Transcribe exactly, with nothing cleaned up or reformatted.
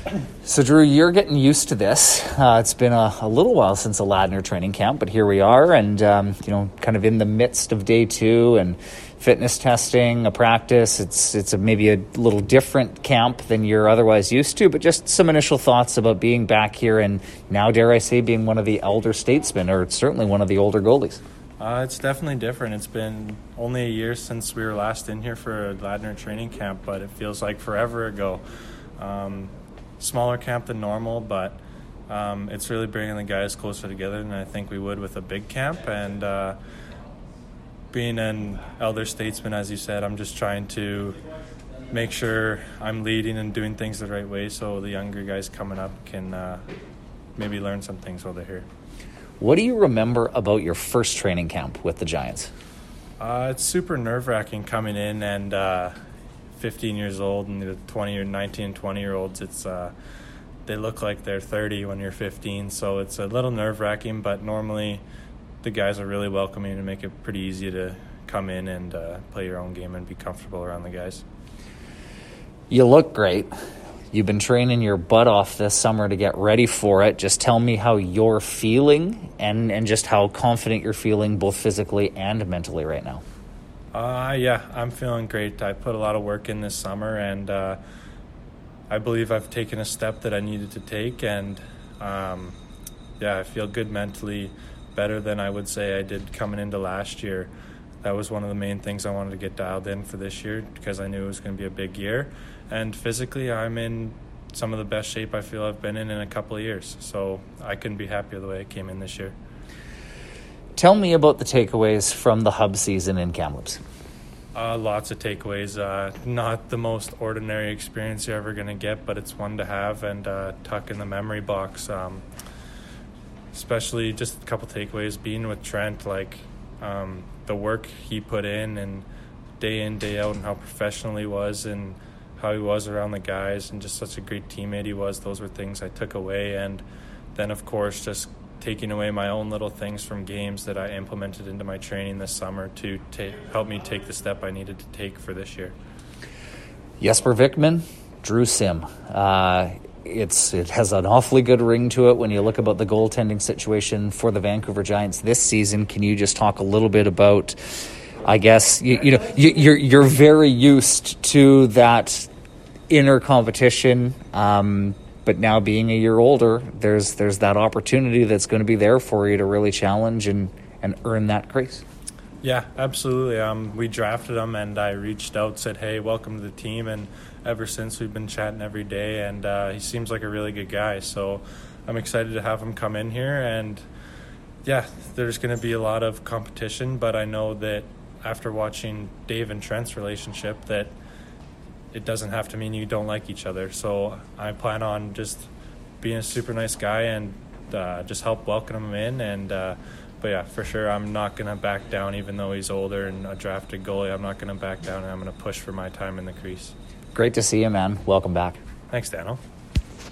So, Drew, you're getting used to this. Uh, it's been a, a little while since a Ladner training camp, but here we are, and um, you know, kind of in the midst of day two and fitness testing, a practice. It's it's a, maybe a little different camp than you're otherwise used to, but just some initial thoughts about being back here and now, dare I say, being one of the elder statesmen, or certainly one of the older goalies. Uh, it's definitely different. It's been only a year since we were last in here for a Ladner training camp, but it feels like forever ago. Um, smaller camp than normal, but um, it's really bringing the guys closer together than I think we would with a big camp. And uh, being an elder statesman, as you said, I'm just trying to make sure I'm leading and doing things the right way so the younger guys coming up can uh, maybe learn some things while they're here. What do you remember about your first training camp with the Giants? Uh, it's super nerve-wracking coming in and uh, fifteen years old, and the twenty or nineteen, twenty-year-olds, it's uh, they look like they're thirty when you're fifteen, so it's a little nerve-wracking, but normally the guys are really welcoming and make it pretty easy to come in and uh, play your own game and be comfortable around the guys. You look great. You've been training your butt off this summer to get ready for it. Just tell me how you're feeling and, and just how confident you're feeling both physically and mentally right now. Uh, yeah, I'm feeling great. I put a lot of work in this summer, and uh, I believe I've taken a step that I needed to take. And, um, yeah, I feel good mentally, better than I would say I did coming into last year. That was one of the main things I wanted to get dialed in for this year because I knew it was going to be a big year. And physically, I'm in some of the best shape I feel I've been in in a couple of years. So I couldn't be happier the way I came in this year. Tell me about the takeaways from the hub season in Kamloops. Uh, lots of takeaways. Uh, not the most ordinary experience you're ever going to get, but it's one to have and uh, tuck in the memory box. Um, especially just a couple takeaways. Being with Trent, like um, the work he put in and day in, day out, and how professional he was and how he was around the guys and just such a great teammate he was. Those were things I took away. And then, of course, just taking away my own little things from games that I implemented into my training this summer to ta- help me take the step I needed to take for this year. Jesper Vikman, Drew Sim. Uh, it's it has an awfully good ring to it when you look about the goaltending situation for the Vancouver Giants this season. Can you just talk a little bit about, I guess, you, you know, you, you're you're very used to that inner competition, um, but now being a year older, there's there's that opportunity that's going to be there for you to really challenge and, and earn that crease. Yeah, absolutely. Um, we drafted him, and I reached out, said, hey, welcome to the team, and ever since we've been chatting every day, and uh, he seems like a really good guy, so I'm excited to have him come in here, and yeah, there's going to be a lot of competition, but I know that after watching Dave and Trent's relationship that it doesn't have to mean you don't like each other. So I plan on just being a super nice guy and uh, just help welcome him in. And uh, but yeah, for sure, I'm not going to back down, even though he's older and a drafted goalie. I'm not going to back down, and I'm going to push for my time in the crease. Great to see you, man. Welcome back. Thanks, Daniel.